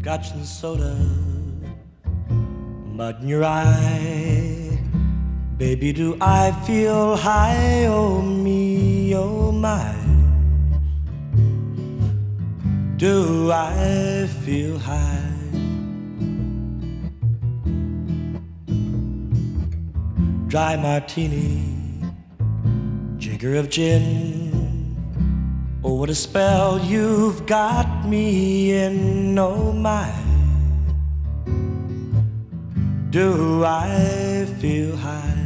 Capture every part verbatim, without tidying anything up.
Scotch and soda, mud in your eye. Baby, do I feel high? Oh me, oh my. Do I feel high? Dry martini, jigger of gin. Oh, what a spell you've got me in, oh my. Do I feel high?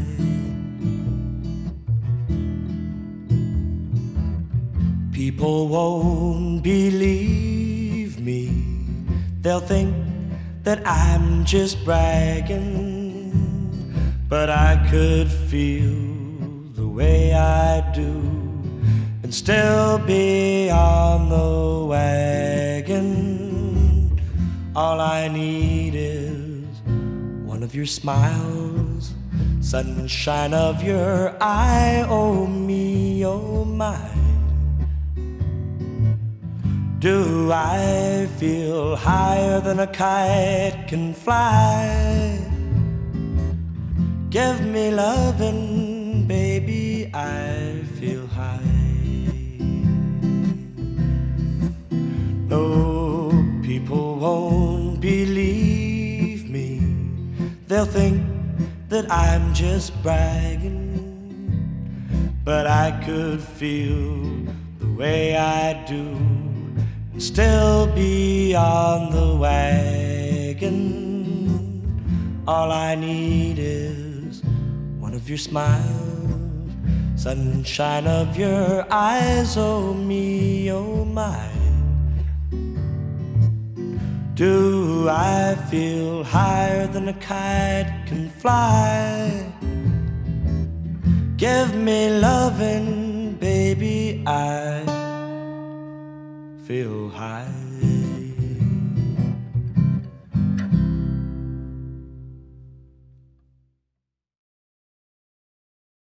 People won't believe me. They'll think that I'm just bragging, but I could feel the way I do and still be on the wagon. All I need is one of your smiles, sunshine of your eye. Oh me, oh my. Do I feel higher than a kite can fly? Give me lovin', baby, I feel high. No, people won't believe me. They'll think that I'm just bragging, but I could feel the way I do and still be on the wagon. All I need is one of your smiles, sunshine of your eyes. Oh me, oh my. Do I feel higher than a kite can fly? Give me lovin', baby, I feel high.